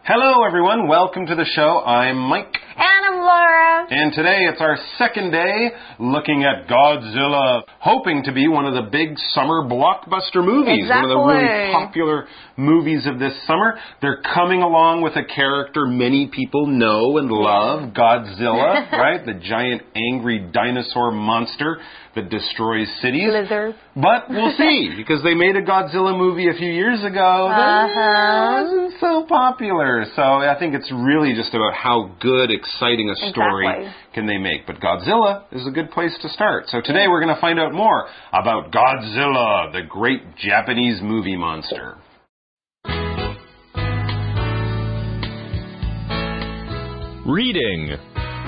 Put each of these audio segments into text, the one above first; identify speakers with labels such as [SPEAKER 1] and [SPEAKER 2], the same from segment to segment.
[SPEAKER 1] Hello, everyone. Welcome to the show. I'm Mike.
[SPEAKER 2] And I'm Laura.
[SPEAKER 1] And today it's our second day looking at Godzilla, hoping to be one of the big summer blockbuster movies.
[SPEAKER 2] Exactly.
[SPEAKER 1] One of the really popular movies of this summer. They're coming along with a character many people know and love, Godzilla, right? The giant angry dinosaur monster that destroys cities.
[SPEAKER 2] Lizard.
[SPEAKER 1] But we'll see, because they made a Godzilla movie a few years ago that wasn't so popular. So I think it's really just about how good, exciting a story can they make. But Godzilla is a good place to start. So today we're going to find out more about Godzilla, the great Japanese movie monster.
[SPEAKER 3] Reading.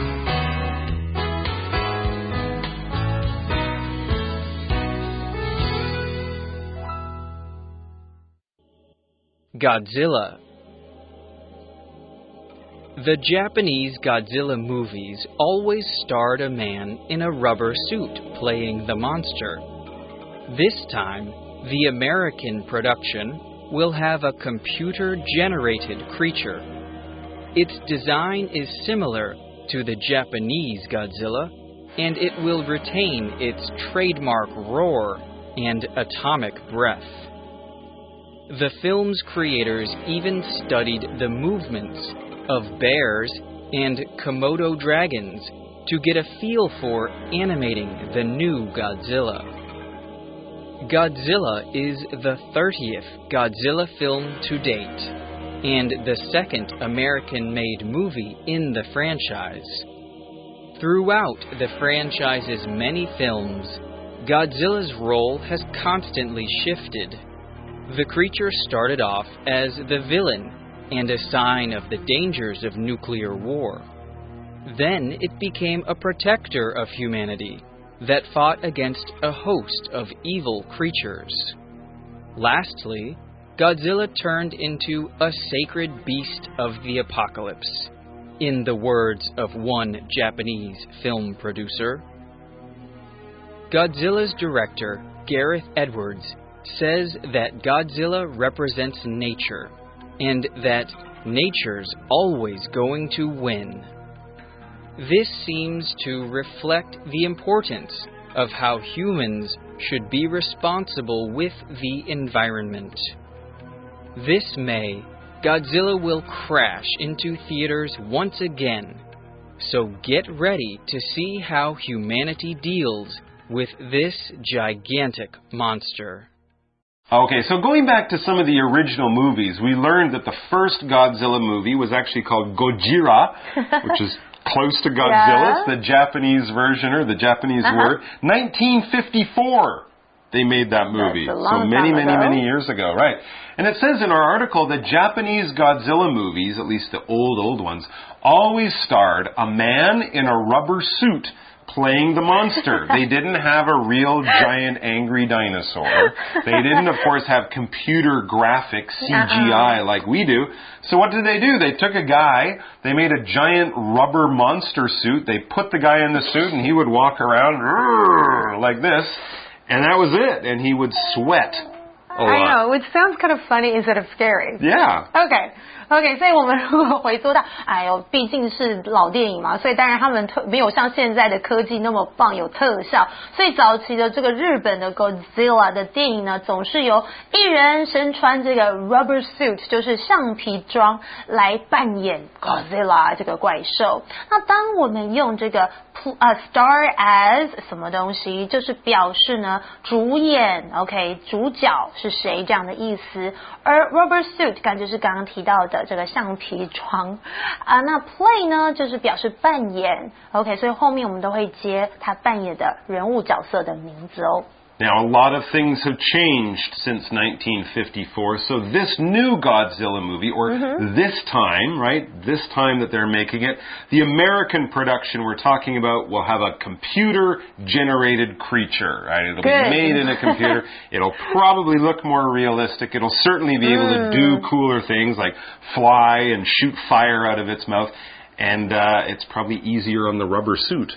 [SPEAKER 3] Godzilla. The Japanese Godzilla movies always starred a man in a rubber suit playing the monster. This time, the American production will have a computer-generated creature. Its design is similar to the Japanese Godzilla, and it will retain its trademark roar and atomic breath. The film's creators even studied the movements of bears and Komodo dragons to get a feel for animating the new Godzilla. Godzilla is the 30th Godzilla film to date, and the second American-made movie in the franchise. Throughout the franchise's many films, Godzilla's role has constantly shifted. The creature started off as the villain and a sign of the dangers of nuclear war. Then it became a protector of humanity that fought against a host of evil creatures. Lastly, Godzilla turned into a sacred beast of the apocalypse, in the words of one Japanese film producer. Godzilla's director, Gareth Edwards, says that Godzilla represents nature, and that nature's always going to win. This seems to reflect the importance of how humans should be responsible with the environment. This May, Godzilla will crash into theaters once again, so get ready to see how humanity deals with this gigantic monster.
[SPEAKER 1] Okay, so going back to some of the original movies, we learned that the first Godzilla movie was actually called Gojira, which is close to Godzilla. It's the Japanese version, or the Japanese word. 1954, they made that movie. So many years ago, right. And it says in our article that Japanese Godzilla movies, at least the old ones, always starred a man in a rubber suit playing the monster. They didn't have a real giant angry dinosaur. They didn't, of course, have computer graphics, CGI, like we do. So what did? They took a guy, they made a giant rubber monster suit, they put the guy in the suit, and he would walk around like this, and that was it. And he would sweat a lot.
[SPEAKER 2] I know, which sounds kind of funny instead of scary.
[SPEAKER 1] Yeah.
[SPEAKER 2] OK， 所以我们如果回溯到，哎呦，毕竟是老电影嘛，所以当然他们没有像现在的科技那么棒，有特效。所以早期的这个日本的 Godzilla 的电影呢，总是由一人身穿这个 rubber suit， 就是橡皮装来扮演 Godzilla 这个怪兽。那当我们用这个star as 什么东西，就是表示呢主演 ，OK， 主角是谁这样的意思。而 rubber suit 感觉是刚刚提到的这个橡皮装那 play 呢就是表示扮演 OK， 所以后面我们都会接他扮演的人物角色的名字哦。
[SPEAKER 1] Now, a lot of things have changed since 1954, so this new Godzilla movie, or this time, right, this time that they're making it, the American production we're talking about will have a computer-generated creature, right? It'll be made in a computer. It'll probably look more realistic. It'll certainly be able to do cooler things like fly and shoot fire out of its mouth, and it's probably easier on the rubber suit.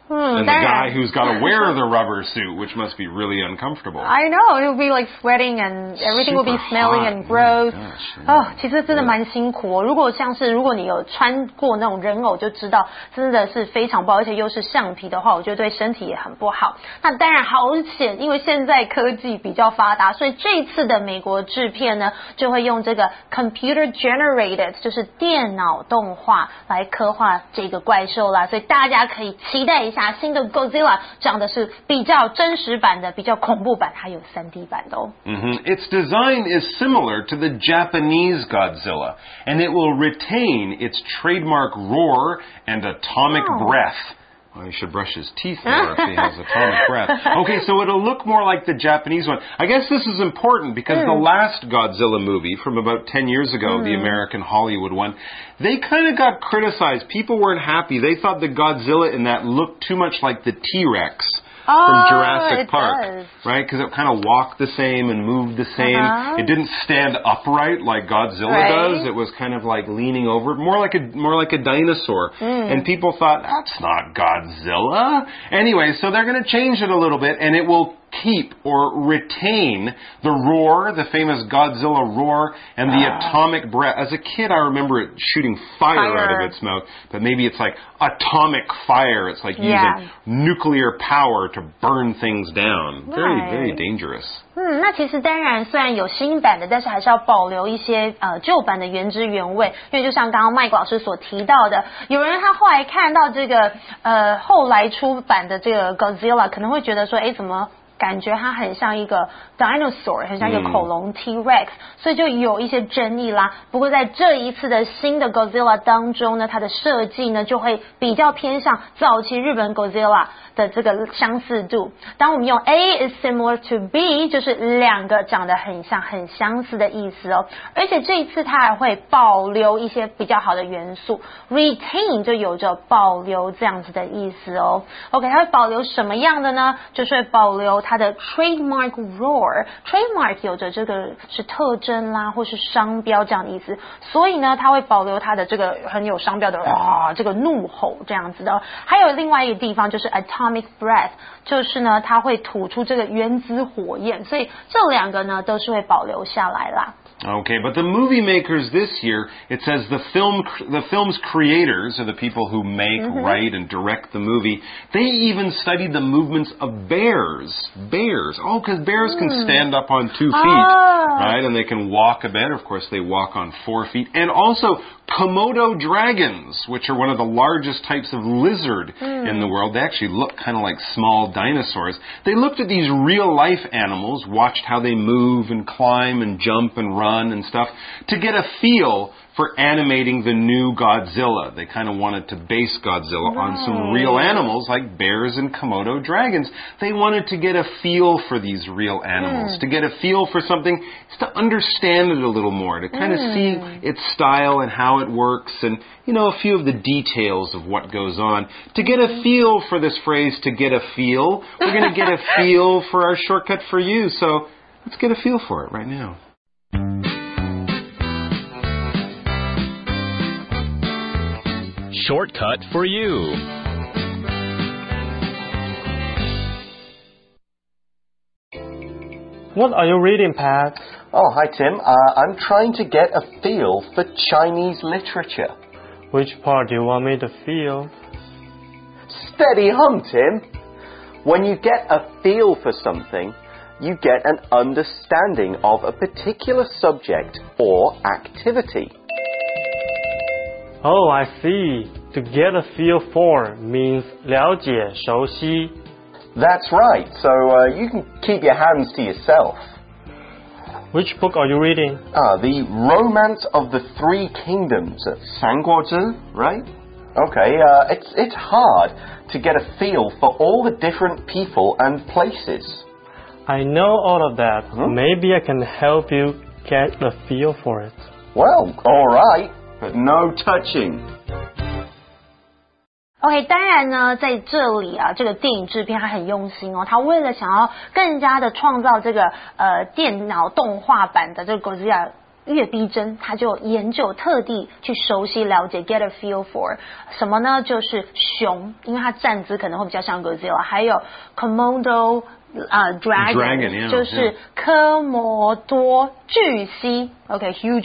[SPEAKER 1] And the guy who's got to wear the rubber suit, which must be really uncomfortable.
[SPEAKER 2] I know, it will be like sweating and everything will be smelling and gross. 其实真的蛮辛苦哦。如果你有穿过那种人偶，就知道真的是非常不好，而且又是橡皮的话，我觉得对身体也很不好。那当然好险，因为现在科技比较发达，所以这一次的美国制片呢，就会用这个 computer generated， 就是电脑动画来刻画这个怪兽啦。所以大家可以期待一下新的 Godzilla 长的是比较真实版的，比较恐怖版，还有 3D 版的哦。
[SPEAKER 1] Its design is similar to the Japanese Godzilla, and it will retain its trademark roar and atomic breath. Well, he should brush his teeth more if he has atomic breath. Okay, so it'll look more like the Japanese one. I guess this is important because the last Godzilla movie from about 10 years ago, the American Hollywood one, they kind of got criticized. People weren't happy. They thought the Godzilla in that looked too much like the T-Rex from Jurassic Park, right? Because it kind of walked the same and moved the same. It didn't stand upright like Godzilla does. It was kind of like leaning over, more like a dinosaur. And people thought, that's not Godzilla. Anyway, so they're going to change it a little bit, and it will keep or retain the roar, the famous Godzilla roar, and the atomic breath. As a kid, I remember it shooting fire out of its mouth, but maybe it's like atomic fire. It's like using nuclear power to burn things down. Very, very dangerous.
[SPEAKER 2] 那其实当然虽然有新版的，但是还是要保留一些旧版的原汁原味，因为就像刚刚麦克老师所提到的，有人他后来看到这个后来出版的这个 Godzilla， 可能会觉得说，怎么感觉它很像一个 dinosaur， 很像一个恐龙 T-Rex， 所以就有一些争议啦。不过在这一次的新的 Godzilla 当中呢，它的设计呢就会比较偏向早期日本 Godzilla 的这个相似度。当我们用 A is similar to B， 就是两个长得很像、很相似的意思哦。而且这一次它还会保留一些比较好的元素 ，retain 就有着保留这样子的意思哦。OK， 它会保留什么样的呢？就是会保留它的 trademark roar。trademark 有着这个是特征啦，或是商标这样的意思，所以呢，它会保留它的这个很有商标的这个怒吼这样子的。还有另外一个地方就是 atomic breath， 就是呢，它会吐出这个原子火焰，所以这两个呢都是会保留下来啦。
[SPEAKER 1] Okay, but the movie makers this year, it says the film's creators are the people who make, write, and direct the movie. They even studied the movements of bears. Bears. Oh, because bears can stand up on 2 feet, right? And they can walk a bit. Of course, they walk on 4 feet. And also Komodo dragons, which are one of the largest types of lizard in the world. They actually look kind of like small dinosaurs. They looked at these real-life animals, watched how they move and climb and jump and run and stuff to get a feel for animating the new Godzilla. They kind of wanted to base Godzilla on some real animals like bears and Komodo dragons. They wanted to get a feel for these real animals, to get a feel for something, to understand it a little more, to kind of see its style and how it works and, you know, a few of the details of what goes on. To get a feel for this phrase, to get a feel, we're going to get a feel for our shortcut for you. So let's get a feel for it right now.
[SPEAKER 4] Shortcut for you.
[SPEAKER 5] What are you reading, Pat?
[SPEAKER 6] Oh, hi, Tim. I'm trying to get a feel for Chinese literature.
[SPEAKER 5] Which part do you want me to feel?
[SPEAKER 6] Steady hum, Tim. When you get a feel for something, you get an understanding of a particular subject or activity.
[SPEAKER 5] Oh, I see. To get a feel for means 了解、熟悉。
[SPEAKER 6] That's right. So you can keep your hands to yourself.
[SPEAKER 5] Which book are you reading?
[SPEAKER 6] The Romance of the Three Kingdoms. 三国志, right? Okay, it's hard to get a feel for all the different people and places.
[SPEAKER 5] I know all of that. Maybe I can help you get a feel for it.
[SPEAKER 6] Well, all right, but no touching.
[SPEAKER 2] OK， 当然呢，在这里啊，这个电影制片他很用心哦，他为了想要更加的创造这个电脑动画版的这个 Godzilla 越逼真，他就研究特地去熟悉了解 get a feel for 什么呢？就是熊，因为它站姿可能会比较像 Godzilla， 还有 Komodo dragon 就是科摩多巨蜥 ，OK huge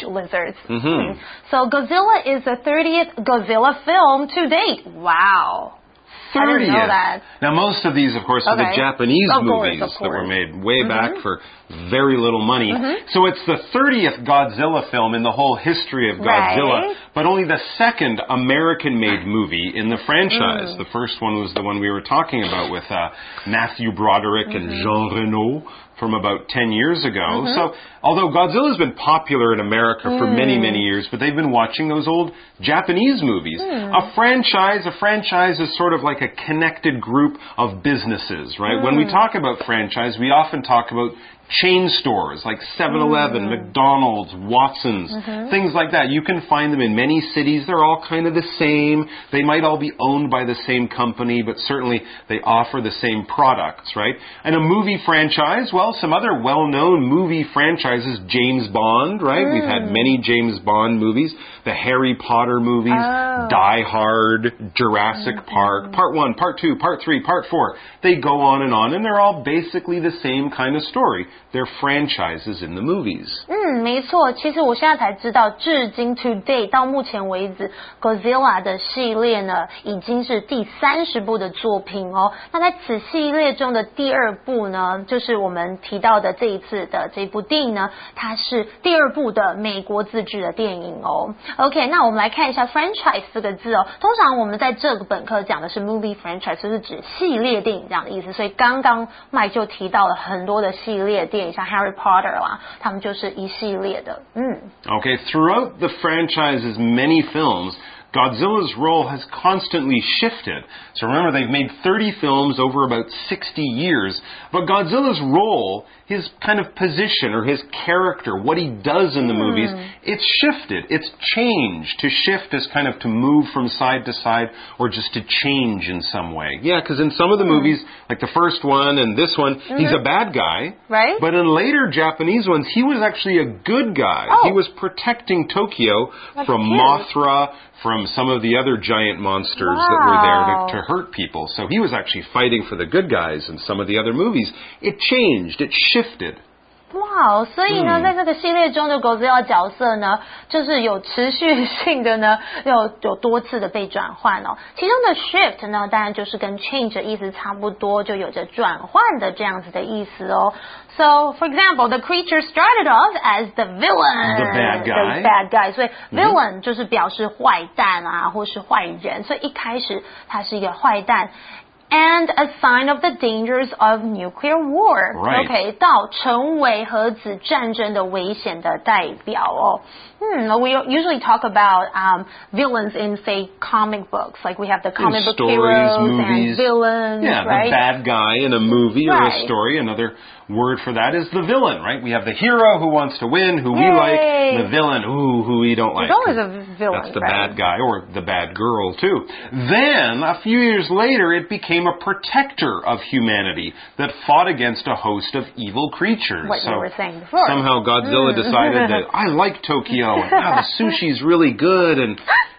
[SPEAKER 2] lizards。So Godzilla is the 30th Godzilla film to date. Wow. I didn't know that.
[SPEAKER 1] Now, most of these, of course, are the Japanese movies that were made way back for very little money. So it's the 30th Godzilla film in the whole history of Godzilla, but only the second American-made movie in the franchise. The first one was the one we were talking about with Matthew Broderick and Jean Reno from about 10 years ago. So, although Godzilla's been popular in America for many, many years, but they've been watching those old Japanese movies. A franchise is sort of like a connected group of businesses, right? When we talk about franchise, we often talk about chain stores like 7-Eleven, McDonald's, Watson's, things like that. You can find them in many cities. They're all kind of the same. They might all be owned by the same company, but certainly they offer the same products, right? And a movie franchise, well, some other well-known movie franchises, James Bond, right? We've had many James Bond movies, the Harry Potter movies, Die Hard, Jurassic Park, Part 1, Part 2, Part 3, Part 4. They go on, and they're all basically the same kind of story. They're franchises in the movies.
[SPEAKER 2] 没错，其实我现在才知道，至今 today 到目前为止 ，Godzilla 的系列呢，已经是第30部的作品哦。那在此系列中的第2部呢，就是我们提到的这一次的这部电影呢，它是第2部的美国自制的电影哦。OK， 那我们来看一下 franchise 这个字哦。通常我们在这个本课讲的是 movie franchise， 就是指系列电影这样的意思。所以刚刚麦就提到了很多的系列电影，像 Harry Potter 啦，他们就是一系列的。
[SPEAKER 1] Okay, throughout the franchise's many films, Godzilla's role has constantly shifted. So remember, they've made 30 films over about 60 years, but Godzilla's role, his kind of position or his character, what he does in the movies, it's shifted. It's changed. To shift is kind of to move from side to side or just to change in some way. Yeah, because in some of the movies, like the first one and this one, he's a bad guy.
[SPEAKER 2] Right.
[SPEAKER 1] But in later Japanese ones, he was actually a good guy. He was protecting Tokyo from Mothra, from some of the other giant monsters that were there to hurt people. So he was actually fighting for the good guys in some of the other movies. It changed. It shifted.
[SPEAKER 2] 哇，所以呢，在这个系列中的 Godzilla 角色呢，就是有持续性的呢，有多次的被转换哦。其中的 shift 呢，当然就是跟 change 的意思差不多，就有着转换的这样子的意思哦。So, for example, the creature started off as the villain,
[SPEAKER 1] the bad guy.
[SPEAKER 2] 所以 villain 就是表示坏蛋啊，或是坏人。所以一开始他是一个坏蛋。And a sign of the dangers of nuclear war.
[SPEAKER 1] Right.
[SPEAKER 2] OK， 到成为核子战争的危险的代表哦。We usually talk about villains in, say, comic books. Like we have the comic book heroes
[SPEAKER 1] movies,
[SPEAKER 2] and villains,
[SPEAKER 1] right? The bad guy in a movie or a story. Another word for that is the villain, right? We have the hero who wants to win, who we like, and the villain, who we don't like.
[SPEAKER 2] There's always a villain,
[SPEAKER 1] That's the bad guy, or the bad girl, too. Then, a few years later, it became a protector of humanity that fought against a host of evil creatures.
[SPEAKER 2] What you were saying before.
[SPEAKER 1] Somehow Godzilla decided that, I like Tokyo, and wow, the sushi's really good, and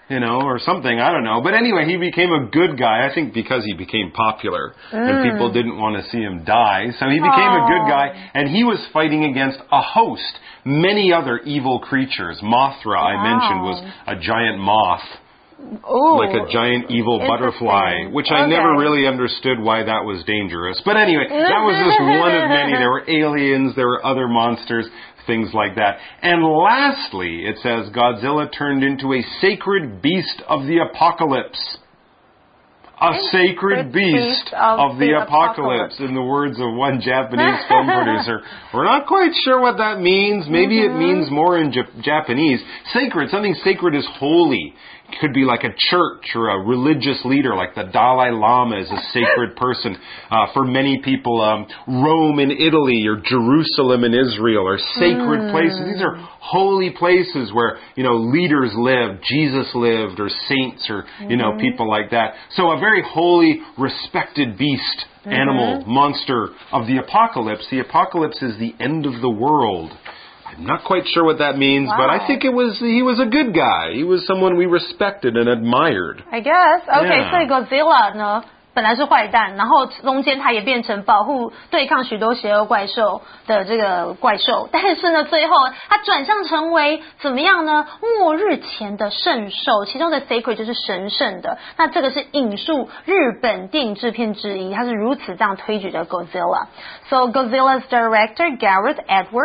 [SPEAKER 1] or something, I don't know. But anyway, he became a good guy, I think because he became popular. And people didn't want to see him die. So he became a good guy, and he was fighting against a host, many other evil creatures. Mothra, I mentioned, was a giant moth. Like a giant evil butterfly, which I never really understood why that was dangerous. But anyway, that was just one of many. There were aliens, there were other monsters, things like that. And lastly, it says Godzilla turned into a sacred beast of the apocalypse. A sacred beast of the apocalypse, in the words of one Japanese film producer. We're not quite sure what that means. Maybe it means more in Japanese. Sacred, something sacred is holy. It could be like a church or a religious leader, like the Dalai Lama is a sacred person. For many people, Rome in Italy or Jerusalem in Israel are sacred places. These are holy places where, leaders lived, Jesus lived, or saints, or, people like that. So a very holy, respected beast, animal, monster of the apocalypse. The apocalypse is the end of the world. I'm not quite sure what that means, but I think he was a good guy. He was someone we respected and admired.
[SPEAKER 2] I guess. Okay,
[SPEAKER 1] Yeah.
[SPEAKER 2] 所以 Godzilla 呢，本来是坏蛋，然后中间他也变成保护、对抗许多邪恶怪兽的这个怪兽，但是呢，最后他转向成为怎么样呢？末日前的圣兽，其中的 sacred 就是神圣的。那这个是引述日本电影制片之一，他是如此这样推举的 Godzilla。So Godzilla's director Gareth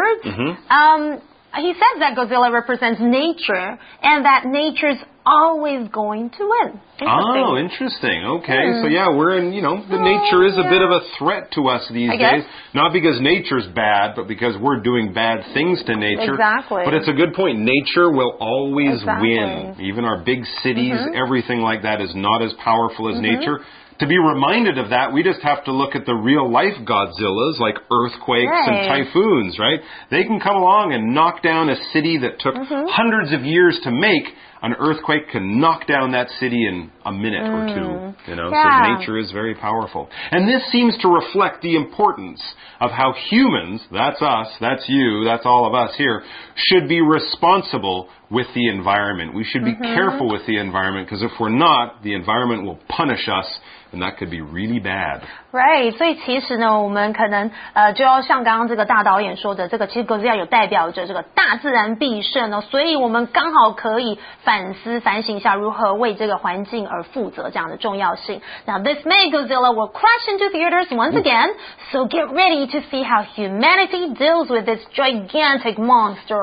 [SPEAKER 2] Edwards, he says that Godzilla represents nature and that nature's always going to win. Interesting.
[SPEAKER 1] Oh, interesting. Okay. So yeah, we're in, the nature is a bit of a threat to us these days. Not because nature's bad, but because we're doing bad things to nature.
[SPEAKER 2] Exactly.
[SPEAKER 1] But it's a good point. Nature will always win. Even our big cities, everything like that is not as powerful as nature. To be reminded of that, we just have to look at the real-life Godzillas, like earthquakes and typhoons, right? They can come along and knock down a city that took hundreds of years to make. An earthquake can knock down that city in a minute or two, so nature is very powerful. And this seems to reflect the importance of how humans, that's us, that's you, that's all of us here, should be responsible with the environment. We should be careful with the environment, because if we're not, the environment will punish us, and that could be really bad.
[SPEAKER 2] Right， 所以其实呢，我们可能就要像刚刚这个大导演说的，这个其实 Godzilla 有代表着这个大自然必胜哦，所以我们刚好可以反省一下如何为这个环境而负责这样的重要性。Now this May Godzilla will crash into theaters once again, so get ready to see how humanity deals with this gigantic monster.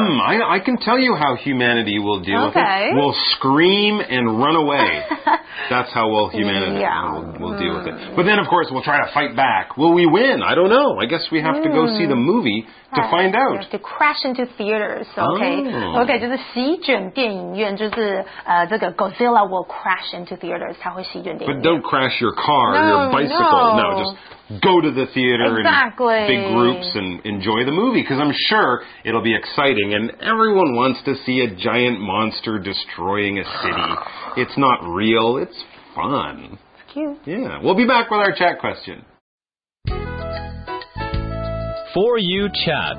[SPEAKER 1] I can tell you how humanity will deal with it. We'll scream and run away. That's how humanity will deal with it. But then, of course, we'll try to fight back. Will we win? I don't know. I guess we have to go see the movie to find out.
[SPEAKER 2] You have to crash into theaters. Okay, 就是席卷电影院，就是这个 Godzilla will crash into theaters， 它会席卷电影院。
[SPEAKER 1] But don't crash your car or your bicycle. No, just go to the theater in big groups and enjoy the movie, because I'm sure it'll be exciting, and everyone wants to see a giant monster destroying a city. It's not real. It's fun.
[SPEAKER 2] It's cute.
[SPEAKER 1] Yeah. We'll be back with our chat question.
[SPEAKER 4] For You Chat.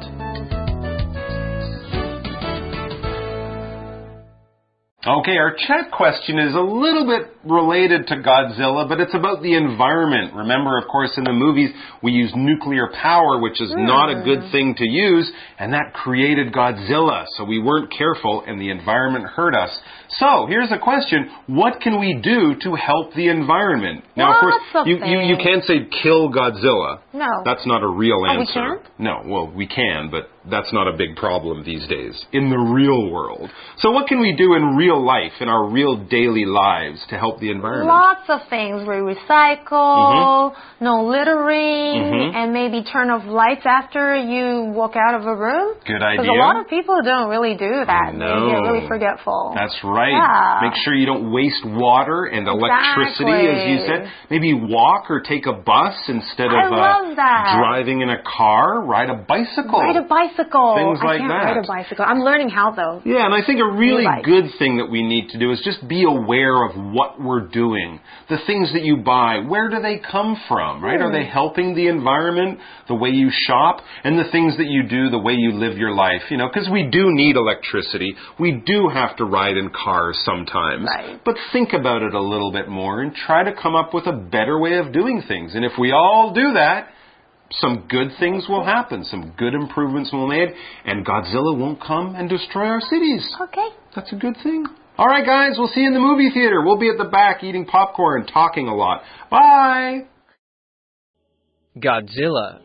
[SPEAKER 1] Okay, our chat question is a little bit related to Godzilla, but it's about the environment. Remember, of course, in the movies, we use nuclear power, which is not a good thing to use, and that created Godzilla. So we weren't careful, and the environment hurt us. So, here's a question. What can we do to help the environment? Now, of course, you can't say kill Godzilla.
[SPEAKER 2] No.
[SPEAKER 1] That's not a real answer.
[SPEAKER 2] We can't?
[SPEAKER 1] No, well, we can, but that's not a big problem these days in the real world. So what can we do in real life, in our real daily lives, to help the environment?
[SPEAKER 2] Lots of things. We recycle, no littering, and maybe turn off lights after you walk out of a room.
[SPEAKER 1] Good idea.
[SPEAKER 2] Because a lot of people don't really do that.
[SPEAKER 1] No.
[SPEAKER 2] They get really forgetful.
[SPEAKER 1] That's right.
[SPEAKER 2] Yeah.
[SPEAKER 1] Make sure you don't waste water and electricity, as you said. Maybe walk or take a bus instead of driving in a car. Ride a bicycle.
[SPEAKER 2] Ride a bicycle.
[SPEAKER 1] Things like
[SPEAKER 2] I can't
[SPEAKER 1] that.
[SPEAKER 2] ride a bicycle. I'm learning how, though.
[SPEAKER 1] Yeah, and I think a really good thing that we need to do is just be aware of what we're doing. The things that you buy, where do they come from, right? Are they helping the environment, the way you shop, and the things that you do, the way you live your life? Because we do need electricity. We do have to ride in cars sometimes.
[SPEAKER 2] Right.
[SPEAKER 1] But think about it a little bit more and try to come up with a better way of doing things. And if we all do that, some good things will happen. Some good improvements will be made. And Godzilla won't come and destroy our cities.
[SPEAKER 2] Okay.
[SPEAKER 1] That's a good thing. All right, guys, we'll see you in the movie theater. We'll be at the back eating popcorn and talking a lot. Bye!
[SPEAKER 3] Godzilla.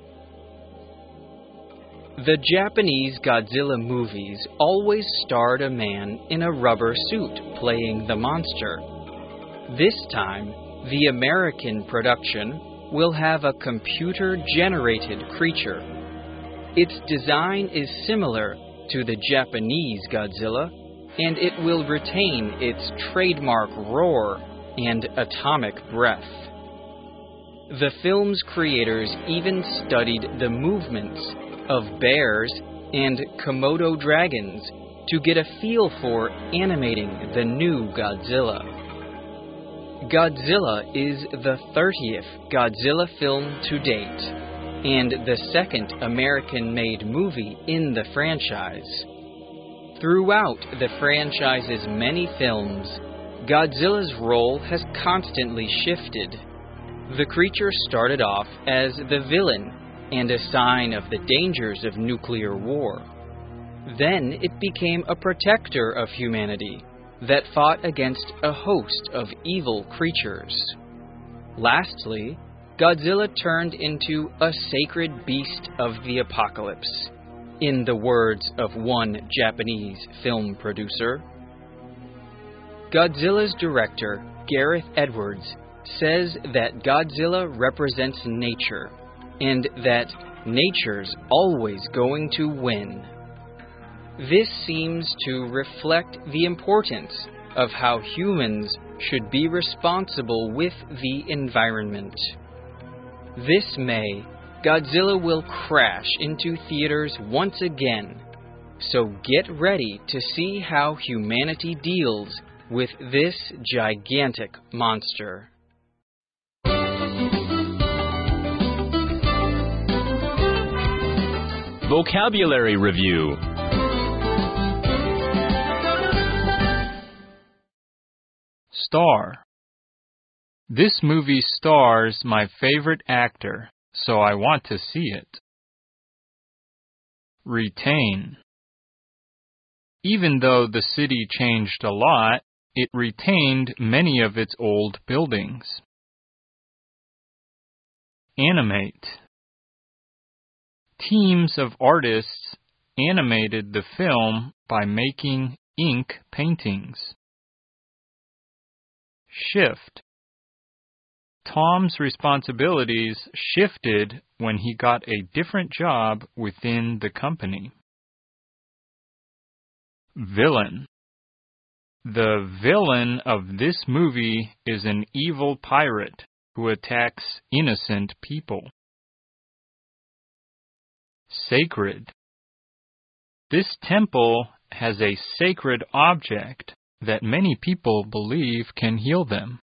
[SPEAKER 3] The Japanese Godzilla movies always starred a man in a rubber suit playing the monster. This time, the American production will have a computer-generated creature. Its design is similar to the Japanese Godzilla, and it will retain its trademark roar and atomic breath. The film's creators even studied the movements of bears and Komodo dragons to get a feel for animating the new Godzilla. Godzilla is the 30th Godzilla film to date, and the second American-made movie in the franchise. Throughout the franchise's many films, Godzilla's role has constantly shifted. The creature started off as the villain and a sign of the dangers of nuclear war. Then it became a protector of humanity that fought against a host of evil creatures. Lastly, Godzilla turned into a sacred beast of the apocalypse, in the words of one Japanese film producer. Godzilla's director, Gareth Edwards, says that Godzilla represents nature, and that nature's always going to win. This seems to reflect the importance of how humans should be responsible with the environment. This May, Godzilla will crash into theaters once again, so get ready to see how humanity deals with this gigantic monster.
[SPEAKER 4] Vocabulary Review.
[SPEAKER 7] Star. This movie stars my favorite actor, so I want to see it. Retain. Even though the city changed a lot, it retained many of its old buildings. Animate. Teams of artists animated the film by making ink paintings. Shift. Tom's responsibilities shifted when he got a different job within the company. Villain. The villain of this movie is an evil pirate who attacks innocent people. Sacred. This temple has a sacred object that many people believe can heal them.